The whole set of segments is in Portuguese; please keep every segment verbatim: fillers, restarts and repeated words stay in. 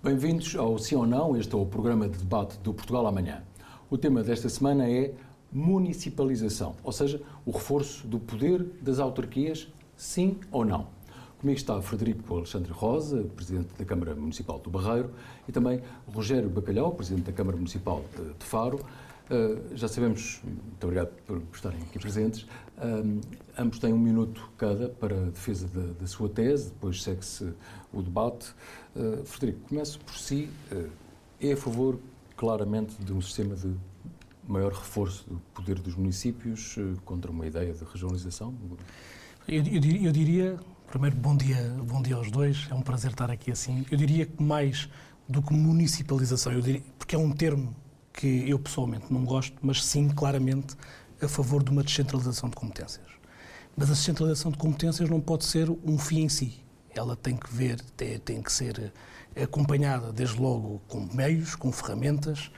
Bem-vindos ao Sim ou Não, este é o programa de debate do Portugal Amanhã. O tema desta semana é municipalização, ou seja, o reforço do poder das autarquias, sim ou não. Comigo está Frederico Alexandre Rosa, Presidente da Câmara Municipal do Barreiro, e também Rogério Bacalhau, Presidente da Câmara Municipal de Faro. Uh, já sabemos, muito obrigado por estarem aqui presentes, um, ambos têm um minuto cada para a defesa da, da sua tese, depois segue-se o debate. Uh, Frederico, começo por si. Uh, é a favor, claramente, de um sistema de maior reforço do poder dos municípios uh, contra uma ideia de regionalização? Eu, eu, eu diria, primeiro, bom dia, bom dia aos dois, é um prazer estar aqui assim. Eu diria que mais do que municipalização, eu diria, porque é um termo que eu pessoalmente não gosto, mas sim, claramente, a favor de uma descentralização de competências. Mas a descentralização de competências não pode ser um fim em si. Ela tem que ver, tem, tem que ser acompanhada, desde logo, com meios, com ferramentas,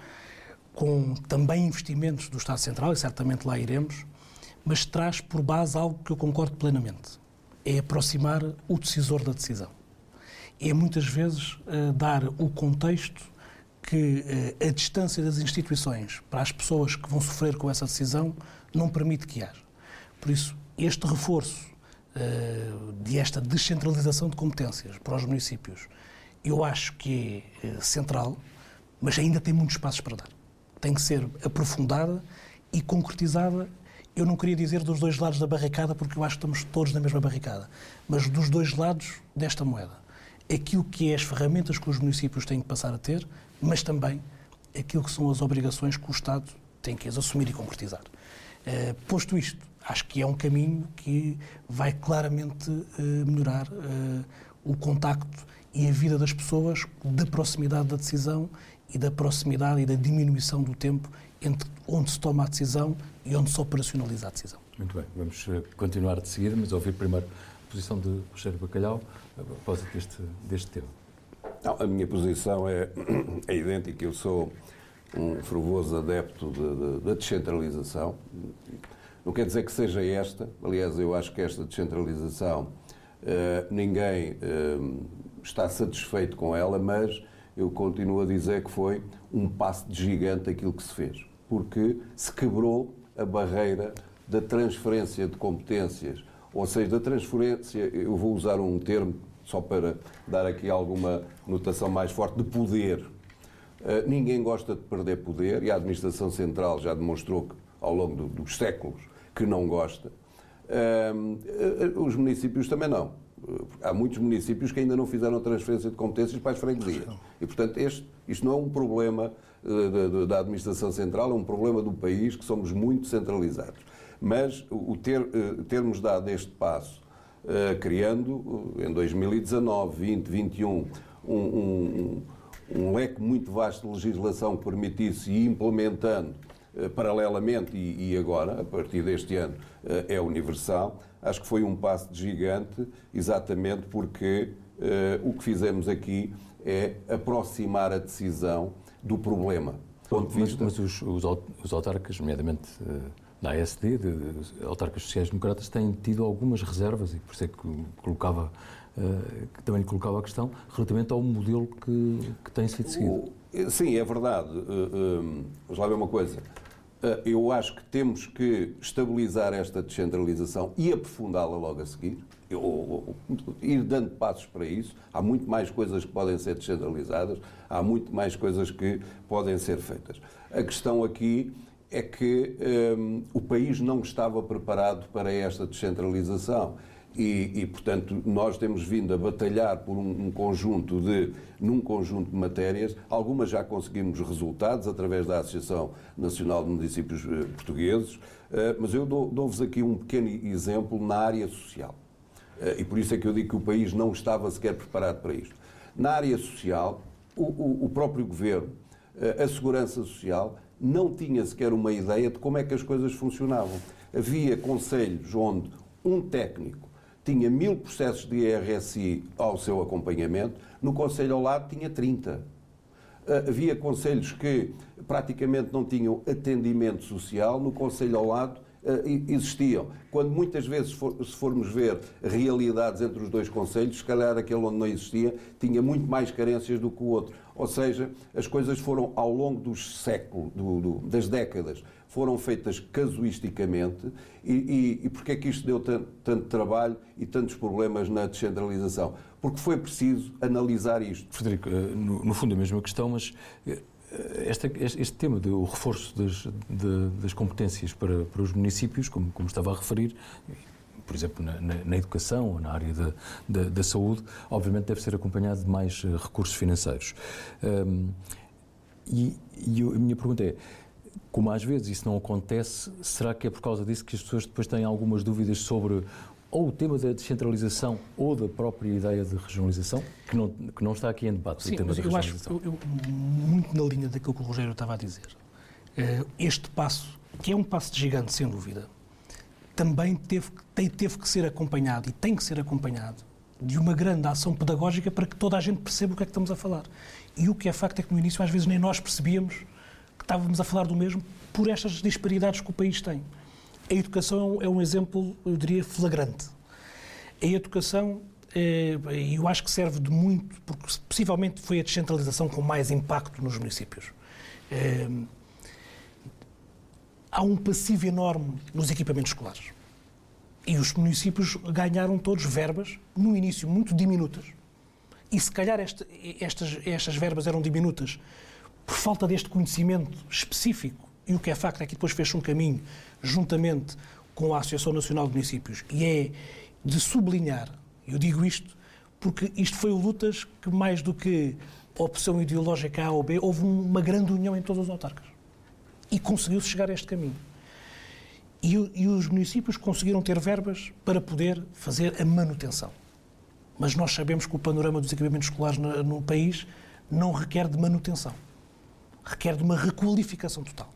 com também investimentos do Estado Central, e certamente lá iremos, mas traz por base algo que eu concordo plenamente. É aproximar o decisor da decisão. É, muitas vezes, uh, dar o contexto que uh, a distância das instituições para as pessoas que vão sofrer com essa decisão não permite que haja. Por isso, este reforço uh, de esta descentralização de competências para os municípios, eu acho que é uh, central, mas ainda tem muitos passos para dar. Tem que ser aprofundada e concretizada. Eu não queria dizer dos dois lados da barricada, porque eu acho que estamos todos na mesma barricada, mas dos dois lados desta moeda. Aquilo que é as ferramentas que os municípios têm que passar a ter, mas também aquilo que são as obrigações que o Estado tem que as assumir e concretizar. Uh, posto isto, acho que é um caminho que vai claramente uh, melhorar uh, o contacto e a vida das pessoas, da proximidade da decisão e da proximidade e da diminuição do tempo entre onde se toma a decisão e onde se operacionaliza a decisão. Muito bem, vamos continuar de seguida, mas ouvir primeiro a posição de Rogério Bacalhau a propósito deste, deste tema. Não, a minha posição é, é idêntica. Eu sou um fervoroso adepto da descentralização. Não quer dizer que seja esta. Aliás, eu acho que esta descentralização, uh, ninguém uh, está satisfeito com ela, mas eu continuo a dizer que foi um passo de gigante aquilo que se fez. Porque se quebrou a barreira da transferência de competências, ou seja, da transferência, eu vou usar um termo só para dar aqui alguma notação mais forte, de poder. Uh, ninguém gosta de perder poder, e a Administração Central já demonstrou que, ao longo do, dos séculos que não gosta. Uh, uh, os municípios também não. Uh, há muitos municípios que ainda não fizeram transferência de competências para as freguesias. E, portanto, este, isto não é um problema uh, de, de, da Administração Central, é um problema do país, que somos muito centralizados. Mas o ter, uh, termos dado este passo, Uh, criando, uh, em dois mil e dezanove, vinte, vinte e um, um, um, um leque muito vasto de legislação que permitisse e implementando uh, paralelamente e, e agora, a partir deste ano, uh, é universal. Acho que foi um passo de gigante, exatamente porque uh, o que fizemos aqui é aproximar a decisão do problema. Ponto de vista... Mas, mas os, os autarcas, nomeadamente... Uh... da A S D, de, de autarcas sociais-democratas, têm tido algumas reservas, e por isso é que, colocava, uh, que também lhe colocava a questão, relativamente ao modelo que, que tem sido seguido. Sim, é verdade. Uh, uh, vamos lá ver uma coisa. Uh, eu acho que temos que estabilizar esta descentralização e aprofundá-la logo a seguir. Eu, eu, eu, ir dando passos para isso. Há muito mais coisas que podem ser descentralizadas, há muito mais coisas que podem ser feitas. A questão aqui é que um, o país não estava preparado para esta descentralização e, e, portanto, nós temos vindo a batalhar por um, um conjunto de, num conjunto de matérias. Algumas já conseguimos resultados através da Associação Nacional de Municípios uh, Portugueses, uh, mas eu dou, dou-vos aqui um pequeno exemplo na área social. Uh, e por isso é que eu digo que o país não estava sequer preparado para isto. Na área social, o, o, o próprio Governo, uh, a Segurança Social, não tinha sequer uma ideia de como é que as coisas funcionavam. Havia conselhos onde um técnico tinha mil processos de I R S I ao seu acompanhamento, no conselho ao lado tinha trinta. Havia conselhos que praticamente não tinham atendimento social, no conselho ao lado existiam. Quando muitas vezes, for, se formos ver realidades entre os dois concelhos, se calhar aquele onde não existia tinha muito mais carências do que o outro. Ou seja, as coisas foram ao longo dos séculos, do, do, das décadas, foram feitas casuisticamente e, e, e porquê é que isto deu tanto, tanto trabalho e tantos problemas na descentralização? Porque foi preciso analisar isto. Frederico, no, no fundo é a mesma questão, mas Este, este tema do reforço das, de, das competências para, para os municípios, como, como estava a referir, por exemplo, na, na, na educação ou na área da, da, da saúde, obviamente deve ser acompanhado de mais recursos financeiros. Um, e, e a minha pergunta é, como às vezes isso não acontece, será que é por causa disso que as pessoas depois têm algumas dúvidas sobre ou o tema da descentralização ou da própria ideia de regionalização, que não, que não está aqui em debate? Sim, o tema mas da eu acho, regionalização. eu, eu, muito na linha daquilo que o Rogério estava a dizer, este passo, que é um passo de gigante, sem dúvida, também teve, tem, teve que ser acompanhado, e tem que ser acompanhado, de uma grande ação pedagógica para que toda a gente perceba o que é que estamos a falar. E o que é facto é que no início às vezes nem nós percebíamos que estávamos a falar do mesmo por estas disparidades que o país tem. A educação é um exemplo, eu diria, flagrante. A educação, e eu acho que serve de muito, porque possivelmente foi a descentralização com mais impacto nos municípios. Há um passivo enorme nos equipamentos escolares. E os municípios ganharam todos verbas, no início muito diminutas. E se calhar este, estas, estas verbas eram diminutas por falta deste conhecimento específico. E o que é facto é que depois fez um caminho, juntamente com a Associação Nacional de Municípios, e é de sublinhar, eu digo isto, porque isto foi lutas que, mais do que a opção ideológica A ou B, houve uma grande união em todas as autarcas. E conseguiu-se chegar a este caminho. E, e os municípios conseguiram ter verbas para poder fazer a manutenção. Mas nós sabemos que o panorama dos equipamentos escolares no, no país não requer de manutenção. Requer de uma requalificação total.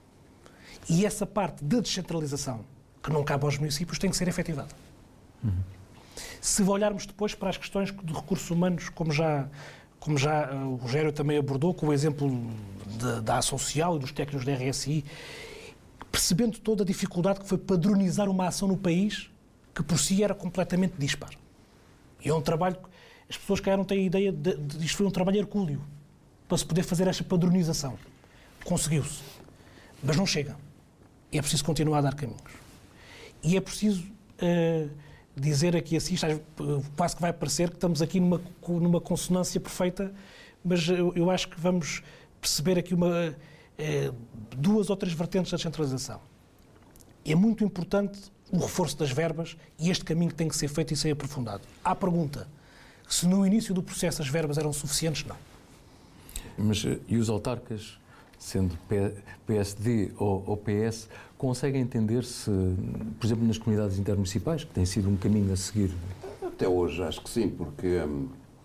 E essa parte da descentralização, que não cabe aos municípios, tem que ser efetivada. Uhum. Se olharmos depois para as questões de recursos humanos, como já, como já o Rogério também abordou, com o exemplo de, da ação social e dos técnicos da R S I, percebendo toda a dificuldade que foi padronizar uma ação no país que por si era completamente dispar. E é um trabalho que as pessoas que não têm a ideia de, de, de isto foi um trabalho hercúleo para se poder fazer esta padronização. Conseguiu-se. Mas não chega. E é preciso continuar a dar caminhos. E é preciso uh, dizer aqui assim, quase que vai parecer que estamos aqui numa, numa consonância perfeita, mas eu, eu acho que vamos perceber aqui uma, uh, duas ou três vertentes da descentralização. É muito importante o reforço das verbas e este caminho que tem que ser feito e ser aprofundado. Há a pergunta, se no início do processo as verbas eram suficientes, não. Mas e os autarcas, sendo P S D ou, ou P S, conseguem entender-se, por exemplo, nas comunidades intermunicipais, que tem sido um caminho a seguir? Até hoje acho que sim, porque hum,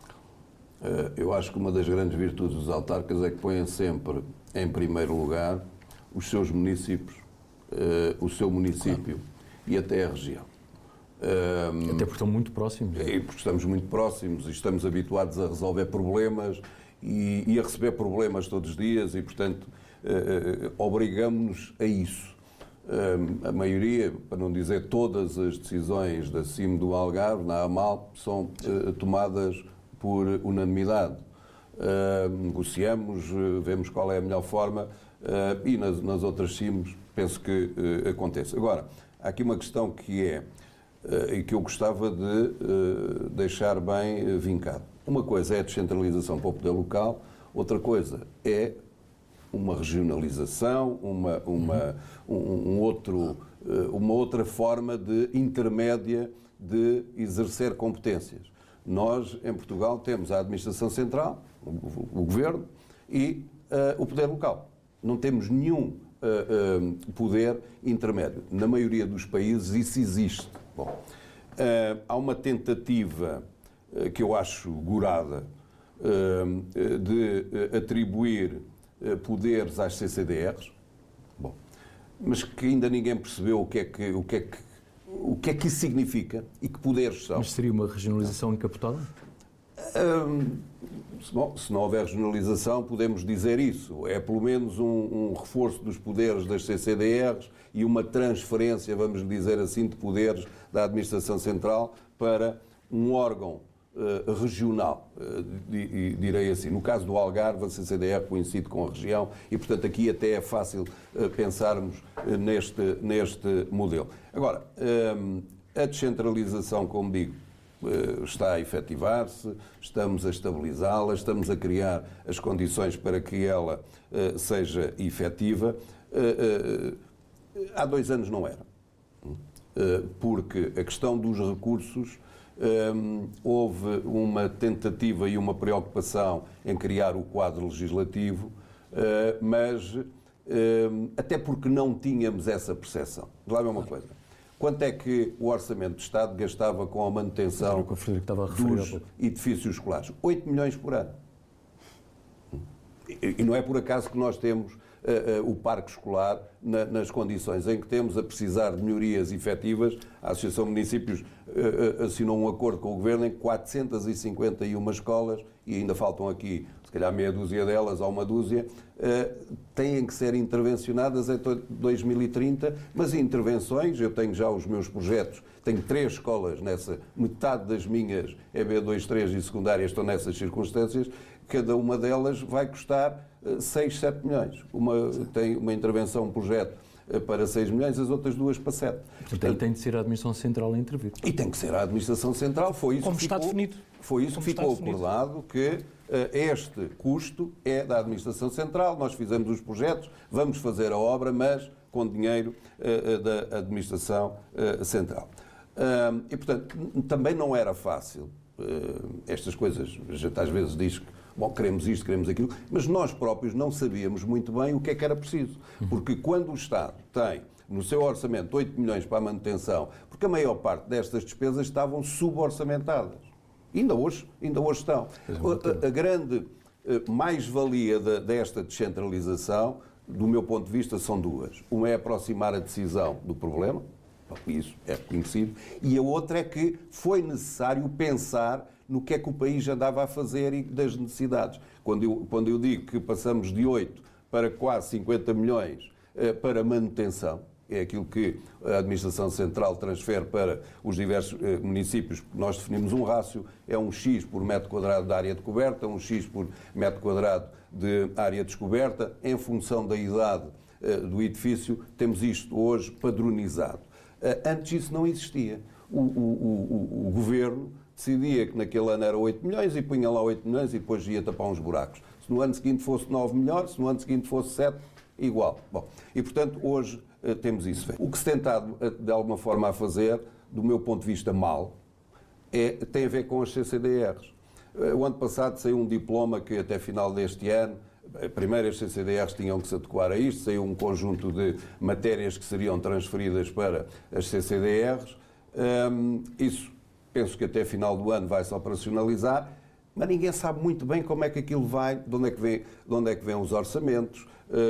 eu acho que uma das grandes virtudes dos autarcas é que põem sempre em primeiro lugar os seus municípios, uh, o seu município, claro, e até a região. Um, até porque estão muito próximos. E porque estamos muito próximos e estamos habituados a resolver problemas e, e a receber problemas todos os dias e, portanto, uh, uh, obrigamos-nos a isso. Uh, a maioria, para não dizer todas as decisões da C I M do Algarve, na AMAL, são uh, tomadas por unanimidade. Uh, negociamos, uh, vemos qual é a melhor forma uh, e nas, nas outras C I Ms penso que uh, aconteça. Agora, há aqui uma questão que é, uh, e que eu gostava de uh, deixar bem uh, vincado. Uma coisa é a descentralização para o poder local, outra coisa é uma regionalização, uma, uma, um, um outro, uh, uma outra forma de intermédia de exercer competências. Nós, em Portugal, temos a administração central, o, o governo, e uh, o poder local. Não temos nenhum uh, uh, poder intermédio. Na maioria dos países isso existe. Bom, uh, há uma tentativa uh, que eu acho gorada uh, de uh, atribuir uh, poderes às C C D Rs, bom, mas que ainda ninguém percebeu o que é que, o que, é que O que é que isso significa e que poderes são? Mas seria uma regionalização encapotada? Hum, bom, se não houver regionalização, podemos dizer isso. É pelo menos um, um reforço dos poderes das C C D Rs e uma transferência, vamos dizer assim, de poderes da Administração Central para um órgão uh, regional, uh, direi assim. No caso do Algarve, a C C D R coincide com a região e, portanto, aqui até é fácil uh, pensarmos uh, neste, neste modelo. Agora, um, a descentralização, como digo, uh, está a efetivar-se, estamos a estabilizá-la, estamos a criar as condições para que ela uh, seja efetiva. Uh, uh, há dois anos não era, uh, porque a questão dos recursos Um, houve uma tentativa e uma preocupação em criar o quadro legislativo, uh, mas uh, até porque não tínhamos essa percepção. Lá é uma coisa. Quanto é que o Orçamento de Estado gastava com a manutenção dos edifícios escolares? oito milhões por ano. E, e não é por acaso que nós temos Uh, uh, o parque escolar na, nas condições em que temos a precisar de melhorias efetivas. A Associação de Municípios uh, uh, assinou um acordo com o Governo em que quatrocentas e cinquenta e uma escolas, e ainda faltam aqui, se calhar meia dúzia delas ou uma dúzia, uh, têm que ser intervencionadas até dois mil e trinta, mas intervenções, eu tenho já os meus projetos, tenho três escolas nessa, metade das minhas E B dois, três e secundárias estão nessas circunstâncias, cada uma delas vai custar seis, sete milhões. Uma tem uma intervenção, um projeto para seis milhões, as outras duas para sete. Portanto, aí tem de ser a Administração Central a intervir. E tem que ser a Administração Central. Foi isso Como que está ficou, definido. Foi isso Como que ficou definido. acordado, que uh, este custo é da Administração Central, nós fizemos os projetos, vamos fazer a obra, mas com dinheiro uh, da Administração uh, Central. Uh, e, portanto, também não era fácil. Uh, estas coisas, a gente às vezes diz que bom, queremos isto, queremos aquilo, mas nós próprios não sabíamos muito bem o que é que era preciso. Porque quando o Estado tem no seu orçamento oito milhões para a manutenção, porque a maior parte destas despesas estavam suborçamentadas. Ainda hoje, ainda hoje estão. A, a grande mais-valia de, desta descentralização, do meu ponto de vista, são duas. Uma é aproximar a decisão do problema, isso é reconhecido, e a outra é que foi necessário pensar no que é que o país andava a fazer e das necessidades. Quando eu, quando eu digo que passamos de oito para quase cinquenta milhões eh, para manutenção, é aquilo que a Administração Central transfere para os diversos eh, municípios, nós definimos um rácio, é um X por metro quadrado de área de coberta, um X por metro quadrado de área descoberta, em função da idade eh, do edifício, temos isto hoje padronizado. Eh, antes isso não existia. O, o, o, o Governo decidia que naquele ano era oito milhões e punha lá oito milhões e depois ia tapar uns buracos. Se no ano seguinte fosse nove melhor, se no ano seguinte fosse sete, igual. Bom, e portanto hoje uh, temos isso. O que se tenta uh, de alguma forma a fazer, do meu ponto de vista mal, é, tem a ver com as C C D Rs. Uh, o ano passado saiu um diploma que até final deste ano, primeiro as C C D Rs tinham que se adequar a isto, saiu um conjunto de matérias que seriam transferidas para as C C D Rs. Um, isso penso que até final do ano vai-se operacionalizar, mas ninguém sabe muito bem como é que aquilo vai, de onde é que vem, de onde é que vêm os orçamentos,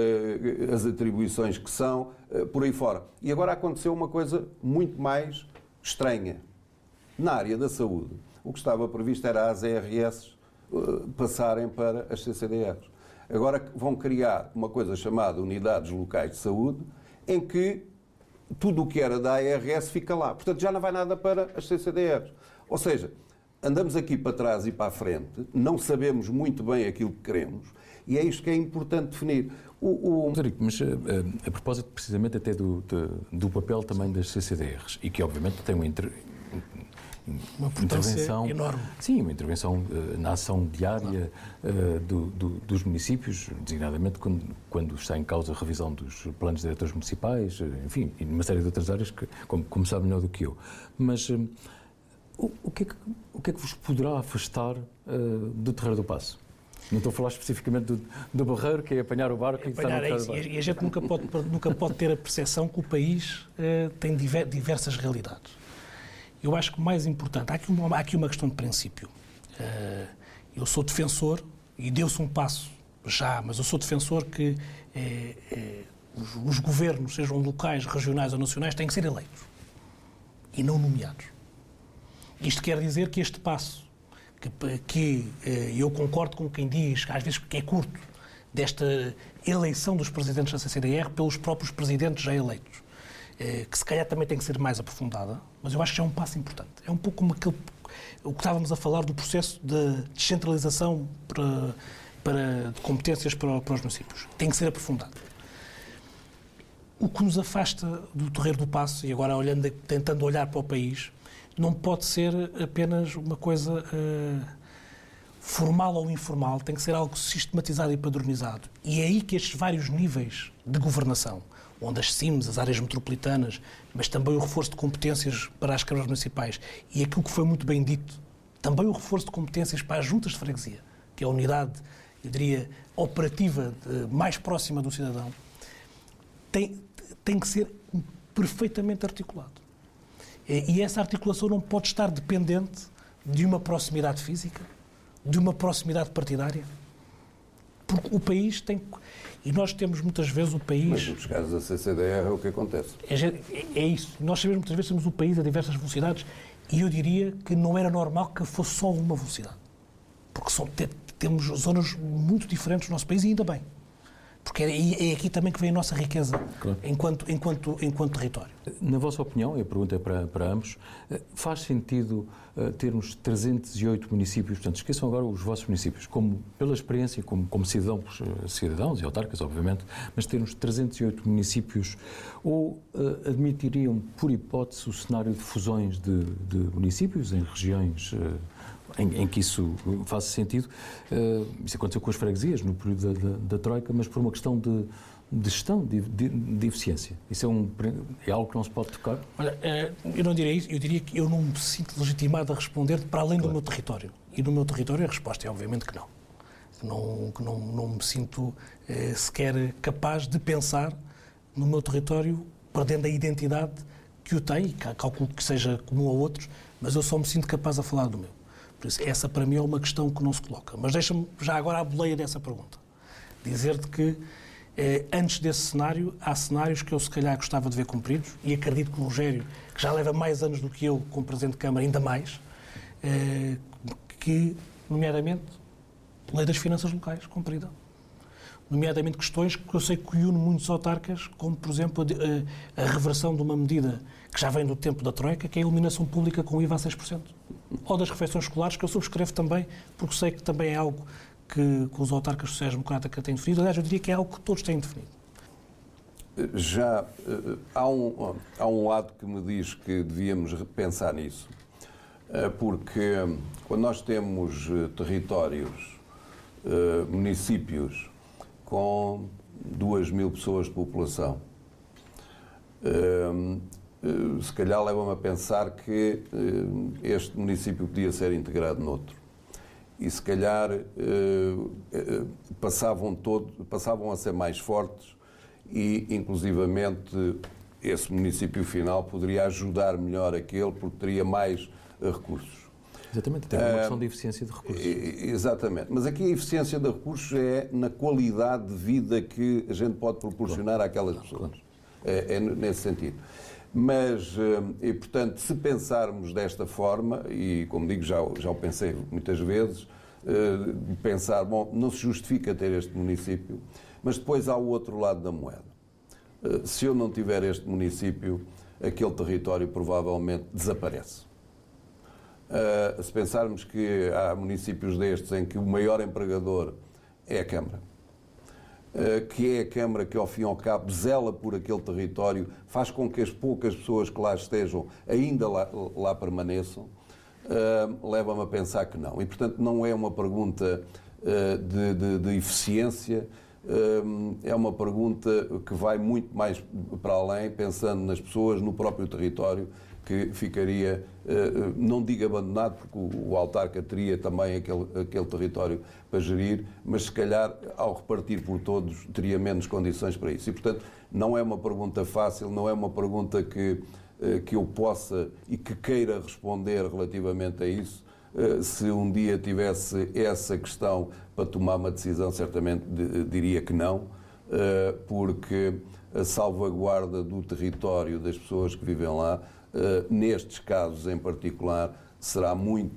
uh, as atribuições que são, uh, por aí fora. E agora aconteceu uma coisa muito mais estranha. Na área da saúde, o que estava previsto era as A R S uh, passarem para as C C D Rs. Agora vão criar uma coisa chamada Unidades Locais de Saúde, em que tudo o que era da A R S fica lá. Portanto, já não vai nada para as C C D Rs. Ou seja, andamos aqui para trás e para a frente, não sabemos muito bem aquilo que queremos, e é isto que é importante definir. O, o... Mas a, a, a propósito precisamente até do, de, do papel também das C C D Rs, e que obviamente tem uma, inter... uma intervenção enorme. Sim, uma intervenção uh, na ação diária uh, do, do, dos municípios, designadamente quando, quando está em causa a revisão dos planos diretores municipais, uh, enfim, e numa série de outras áreas que, como, como sabe melhor do que eu. Mas uh, o, o, que é que, o que é que vos poderá afastar uh, do Terreiro do Paço? Não estou a falar especificamente do, do Barreiro, que é apanhar o barco é e estar no Terreiro do Paço. E a gente nunca pode, nunca pode ter a percepção que o país uh, tem diver, diversas realidades. Eu acho que o mais importante, há aqui uma, há aqui uma questão de princípio. Uh, eu sou defensor, e deu-se um passo já, mas eu sou defensor que eh, eh, os, os governos, sejam locais, regionais ou nacionais, têm que ser eleitos e não nomeados. Isto quer dizer que este passo que, que eu concordo com quem diz, às vezes, que é curto, desta eleição dos presidentes da C C D R pelos próprios presidentes já eleitos, que se calhar também tem que ser mais aprofundada, mas eu acho que é um passo importante. É um pouco como aquele, o que estávamos a falar do processo de descentralização para, para, de competências para, para os municípios. Tem que ser aprofundado. O que nos afasta do Terreiro do Paço, e agora olhando, tentando olhar para o país, não pode ser apenas uma coisa uh, formal ou informal, tem que ser algo sistematizado e padronizado. E é aí que estes vários níveis de governação, onde as C I Ms, as áreas metropolitanas, mas também o reforço de competências para as câmaras municipais e aquilo que foi muito bem dito, também o reforço de competências para as juntas de freguesia, que é a unidade, eu diria, operativa de, mais próxima do cidadão, tem, tem que ser perfeitamente articulado. E essa articulação não pode estar dependente de uma proximidade física, de uma proximidade partidária, porque o país tem... E nós temos muitas vezes o país... Mas nos casos da C C D R é o que acontece. É, é isso. Nós sabemos muitas vezes temos o país a diversas velocidades e eu diria que não era normal que fosse só uma velocidade. Porque são, temos zonas muito diferentes no nosso país e ainda bem. Porque é, é aqui também que vem a nossa riqueza, claro, enquanto, enquanto, enquanto território. Na vossa opinião, e a pergunta é para, para ambos, faz sentido uh, termos trezentos e oito municípios, portanto, esqueçam agora os vossos municípios, como pela experiência, como, como cidadãos, cidadãos e autarcas, obviamente, mas termos trezentos e oito municípios, ou uh, admitiriam, por hipótese, o cenário de fusões de, de municípios em regiões... Uh, Em, em que isso faça sentido. Uh, isso aconteceu com as freguesias no período da, da, da Troika, mas por uma questão de, de gestão, de, de, de eficiência. Isso é, um, é algo que não se pode tocar? Olha, eu não diria isso, eu diria que eu não me sinto legitimado a responder para além claro. do meu território. E no meu território a resposta é obviamente que não. Que não, que não, não me sinto eh, sequer capaz de pensar no meu território perdendo a identidade que eu tenho, e calculo que seja comum a outros, mas eu só me sinto capaz de falar do meu. Por isso, essa para mim é uma questão que não se coloca. Mas deixa-me já agora a boleia dessa pergunta. Dizer-te que eh, antes desse cenário, há cenários que eu se calhar gostava de ver cumpridos e acredito que o Rogério, que já leva mais anos do que eu como Presidente de Câmara, ainda mais, eh, que, nomeadamente, a Lei das Finanças Locais, cumprida. Nomeadamente questões que eu sei que une muitos autarcas, como, por exemplo, a, a reversão de uma medida que já vem do tempo da Troika, que é a iluminação pública com I V A a seis por cento. Ou das refeições escolares, que eu subscrevo também, porque sei que também é algo que, que os autarcas sociais-democratas têm definido. Aliás, eu diria que é algo que todos têm definido. Já há um, há um lado que me diz que devíamos repensar nisso, porque quando nós temos territórios, municípios, com duas mil pessoas de população, se calhar leva-me a pensar que este município podia ser integrado noutro. E se calhar passavam, todo, passavam a ser mais fortes e, inclusivamente, esse município final poderia ajudar melhor aquele porque teria mais recursos. Exatamente, tem uma questão de eficiência de recursos. Exatamente, mas aqui a eficiência de recursos é na qualidade de vida que a gente pode proporcionar claro. àquelas pessoas. Claro. É, é nesse sentido. Mas, e portanto, se pensarmos desta forma, e como digo, já, já o pensei muitas vezes, pensar, bom, não se justifica ter este município, mas depois há o outro lado da moeda. Se eu não tiver este município, aquele território provavelmente desaparece. Uh, se pensarmos que há municípios destes em que o maior empregador é a Câmara, uh, que é a Câmara que, ao fim e ao cabo, zela por aquele território, faz com que as poucas pessoas que lá estejam ainda lá, lá permaneçam, uh, leva-me a pensar que não. E, portanto, não é uma pergunta uh, de, de, de eficiência, uh, é uma pergunta que vai muito mais para além, pensando nas pessoas, no próprio território, que ficaria, não digo abandonado, porque o autarca teria também aquele, aquele território para gerir, mas se calhar, ao repartir por todos, teria menos condições para isso. E, portanto, não é uma pergunta fácil, não é uma pergunta que, que eu possa e que queira responder relativamente a isso. Se um dia tivesse essa questão para tomar uma decisão, certamente diria que não, porque a salvaguarda do território das pessoas que vivem lá, Uh, nestes casos em particular, será muito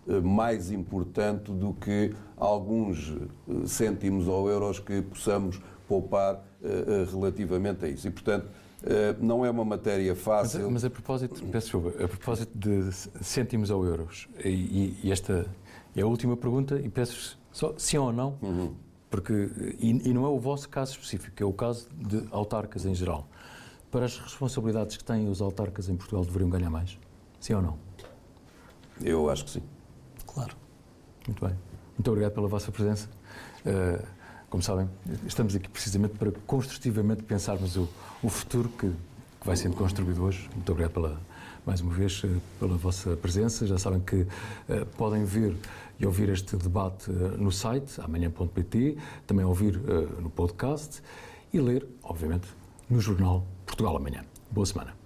mais importante do que alguns cêntimos ou euros que possamos poupar relativamente a isso. E, portanto, não é uma matéria fácil. Mas, mas a propósito, peço desculpa, a propósito de cêntimos ou euros, e, e esta é a última pergunta, e peço só sim ou não, uhum. porque, e, e não é o vosso caso específico, é o caso de autarcas em geral. Para as responsabilidades que têm os autarcas em Portugal, deveriam ganhar mais? Sim ou não? Eu acho que sim. Claro. Muito bem. Muito obrigado pela vossa presença. Uh, como sabem, estamos aqui precisamente para construtivamente pensarmos o, o futuro que, que vai sendo construído hoje. Muito obrigado pela, mais uma vez pela vossa presença. Já sabem que uh, podem ver e ouvir este debate uh, no site, amanhã ponto pt, também ouvir uh, no podcast e ler, obviamente, no jornal Portugal Amanhã. Boa semana.